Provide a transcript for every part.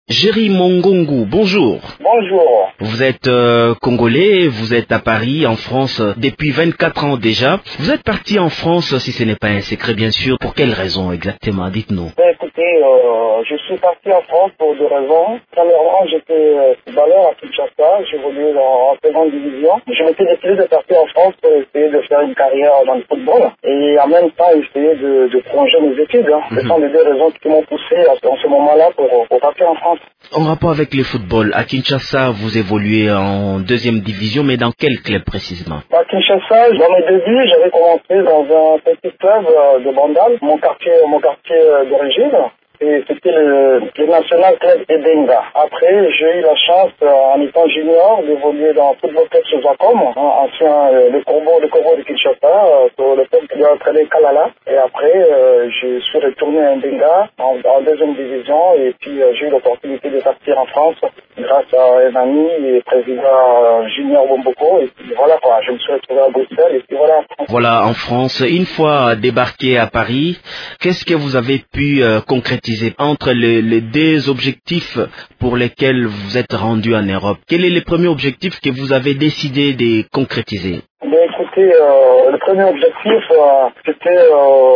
Jerry Mongongu, bonjour. Bonjour. Vous êtes congolais, vous êtes à Paris, en France, depuis 24 ans déjà. Vous êtes parti en France, si ce n'est pas un secret bien sûr, pour quelles raisons exactement? Dites-nous. Écoutez, je suis parti en France pour deux raisons. Premièrement, j'étais footballeur à Kinshasa, j'évoluais en seconde division. Je m'étais décidé de partir en France pour essayer de faire une carrière dans le football et en même temps essayer de prolonger mes études. Ce sont les deux raisons qui m'ont poussé en ce moment-là pour partir en France. En rapport avec le football, à Kinshasa, vous évoluez en deuxième division, mais dans quel club précisément? À Kinshasa, dans mes débuts, j'avais commencé dans un petit club de Bandal, mon quartier d'origine. Et c'était le National Club Edenga. Après, j'ai eu la chance, en étant junior, d'évoluer dans le Football Club Sozacom, ancien le Corbeau de Kinshasa, sur le club qui a entraîné Kalala. Et après, je suis retourné à Edenga, en deuxième division, et puis j'ai eu l'opportunité de partir en France, grâce à un ami et président Junior Bomboko. Et puis voilà quoi, je me suis retrouvé à Bruxelles, et puis voilà. Voilà, en France, une fois débarqué à Paris, qu'est-ce que vous avez pu concrétiser entre les deux objectifs pour lesquels vous êtes rendu en Europe? Quel est le premier objectif que vous avez décidé de concrétiser? Écoutez, le premier objectif, c'était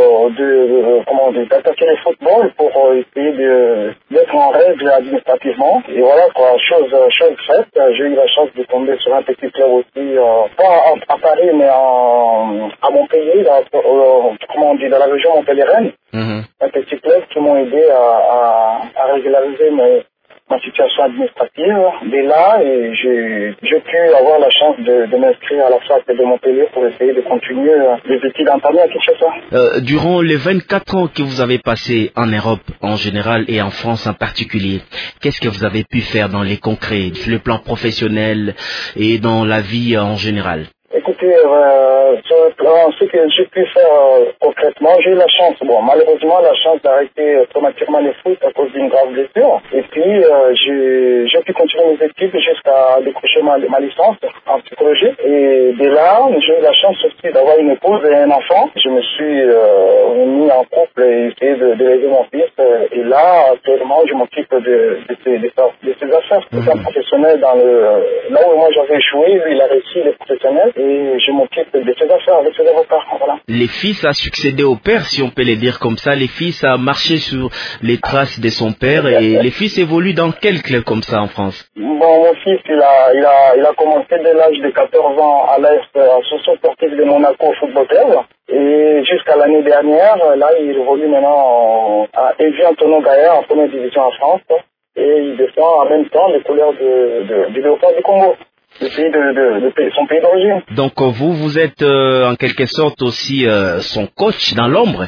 d'attaquer le football pour essayer d'être en règle administrativement. Et voilà quoi, chose faite. J'ai eu la chance de tomber sur un petit club aussi, pas à Paris, mais à Montpellier, dans la région Montpellier-Rennes. Un petit club qui m'ont aidé à régulariser ma situation administrative. Dès là, et j'ai pu avoir la chance de m'inscrire à la fac de Montpellier pour essayer de continuer les études entamées à Kinshasa. Durant les 24 ans que vous avez passé en Europe en général et en France en particulier, qu'est-ce que vous avez pu faire dans les concrets, sur le plan professionnel et dans la vie en général? Écoutez, ce que j'ai pu faire concrètement, j'ai eu la chance, malheureusement, d'arrêter prématurément le foot à cause d'une grave blessure. Et puis, j'ai pu continuer mes études jusqu'à décrocher ma licence en psychologie. Et de là, j'ai eu la chance aussi d'avoir une épouse et un enfant. Je me suis mis en couple et essayé d'élever mon fils. Et là, actuellement, je m'occupe de ses affaires. C'est un professionnel là où moi j'avais échoué, lui, il a réussi, les professionnels. Et je m'occupe de ses affaires avec ses avocats. Voilà. Les fils a succédé au père, si on peut le dire comme ça. Les fils a marché sur les traces de son père. Et les fils évoluent dans quel club comme ça en France? Mon fils, il a commencé dès l'âge de 14 ans à l'Association sportive de Monaco au football club. Et jusqu'à l'année dernière, là, il évolue maintenant à Evian Tono Gaillard en première division en France. Et il défend en même temps les couleurs du Léopard du Congo. Son pays d'origine. Donc vous êtes en quelque sorte aussi son coach dans l'ombre?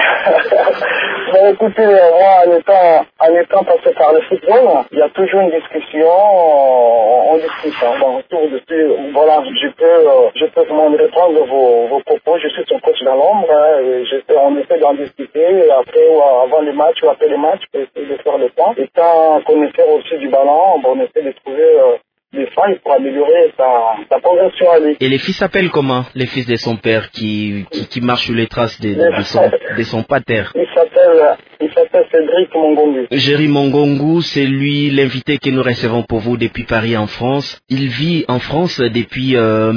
Écoutez, moi, en étant passé par le football, il y a toujours une discussion, on discute. Autour de voilà, je peux vraiment reprendre vos propos. Je suis son coach dans l'ombre. On essaie d'en discuter après ou avant les matchs ou après les matchs pour essayer de faire le point. Étant connaisseur aussi du ballon, on essaie de trouver des failles pour améliorer sa progression à lui. Et les fils s'appellent comment? Les fils de son père qui marchent sur les traces de son pater? Il s'appelle Cédric Mongongu. Jerry Mongongu, c'est lui l'invité que nous recevons pour vous depuis Paris en France. Il vit en France depuis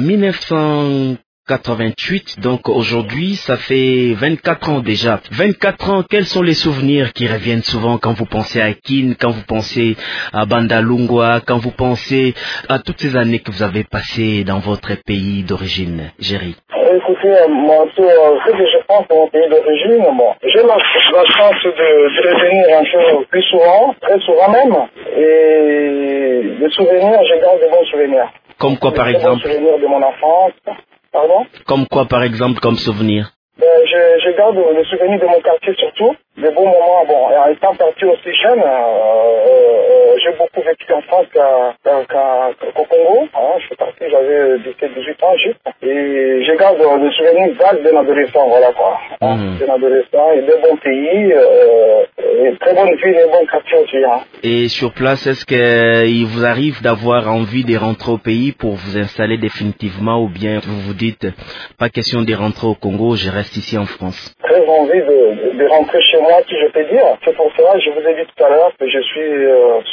1988, donc aujourd'hui, ça fait 24 ans déjà. 24 ans, quels sont les souvenirs qui reviennent souvent quand vous pensez à Kin, quand vous pensez à Bandalungwa, quand vous pensez à toutes ces années que vous avez passées dans votre pays d'origine, Jerry? Écoutez, moi, ce que je pense à mon pays d'origine, j'ai la chance de revenir un peu plus souvent, très souvent même, et les souvenirs, je garde de bons souvenirs. Comme quoi par exemple? Des bons souvenirs de mon enfance. Pardon? Comme quoi par exemple, comme souvenir? Je garde les souvenirs de mon quartier surtout, des beaux moments. En étant parti aussi jeune, j'ai beaucoup vécu en France qu'au Congo. Je suis parti, j'avais 17-18 ans juste. Et je garde des souvenirs vagues d'un adolescent, voilà quoi. D'un adolescent et de bons pays, et très bonne ville et bon quartier aussi. Et sur place, est-ce qu'il vous arrive d'avoir envie de rentrer au pays pour vous installer définitivement ou bien vous vous dites, pas question de rentrer au Congo, je reste ici en France? Très envie de rentrer chez moi, si je peux dire. C'est pour cela, je vous ai dit tout à l'heure que je suis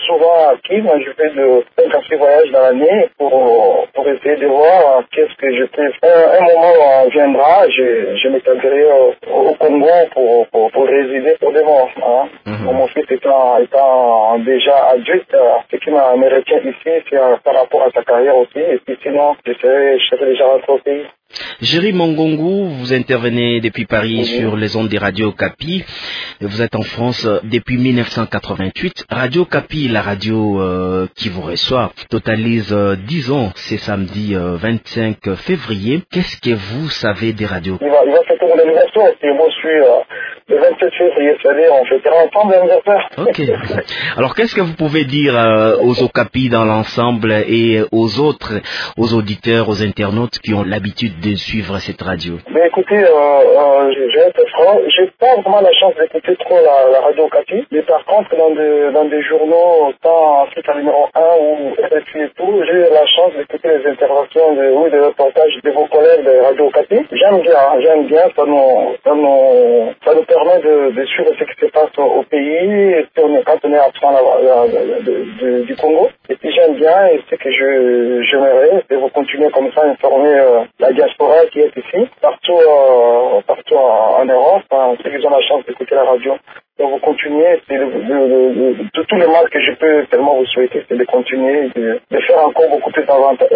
à Kiev. Je fais de 5 voyages dans l'année pour essayer de voir qu'est-ce que je peux faire. Un moment viendra, je m'établirai au Congo pour résider pour de bon. Hein. Mon fils étant déjà adulte, ce qui me retient ici, c'est par rapport à sa carrière aussi. Et puis sinon, je serais déjà rentré au pays. Jerry Mongongu, vous intervenez depuis Paris sur les ondes des Radio Okapi. Vous êtes en France depuis 1988. Radio Okapi, la radio qui vous reçoit, totalise 10 ans. C'est samedi 25 février. Qu'est-ce que vous savez des radios? Il va fêter mon anniversaire. Et moi, je suis le 27 février. C'est-à-dire, on fêtera ensemble l'anniversaire. Ok. Alors, qu'est-ce que vous pouvez dire aux Okapi dans l'ensemble et aux autres, aux auditeurs, aux internautes qui ont l'habitude de suivre cette radio? Mais écoutez, je vais être franc, j'ai pas vraiment la chance d'écouter trop la radio Okapi, mais par contre dans des journaux, tant Africa numéro 1 ou RFI et tout, j'ai eu la chance d'écouter les interventions des reportages de vos collègues de radio Okapi. J'aime bien, ça nous permet de suivre ce qui se passe au pays, quand on est absent du Congo. Et puis j'aime bien, et c'est que j'aimerais, et vous continuez comme ça à informer la diaspora qui est ici, partout en Europe, ceux qui ont la chance d'écouter la radio. Donc vous continuez, c'est tout le mal que je peux tellement vous souhaiter, c'est de continuer, de faire encore beaucoup plus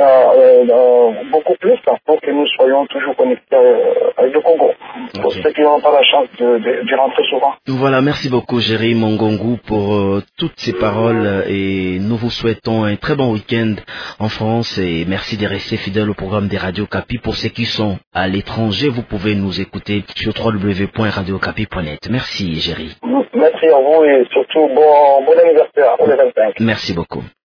pour que nous soyons toujours connectés avec le Congo. Pour ceux qui n'ont pas la chance de rentrer souvent. Voilà, merci beaucoup Jerry Mongongu pour toutes ces paroles et nous vous souhaitons un très bon week-end en France et merci de rester fidèle au programme des Radio Okapi. Pour ceux qui sont à l'étranger, vous pouvez nous écouter sur www.radiocapi.net. Merci Jerry. Merci à vous et surtout bon anniversaire pour les 25. Merci beaucoup.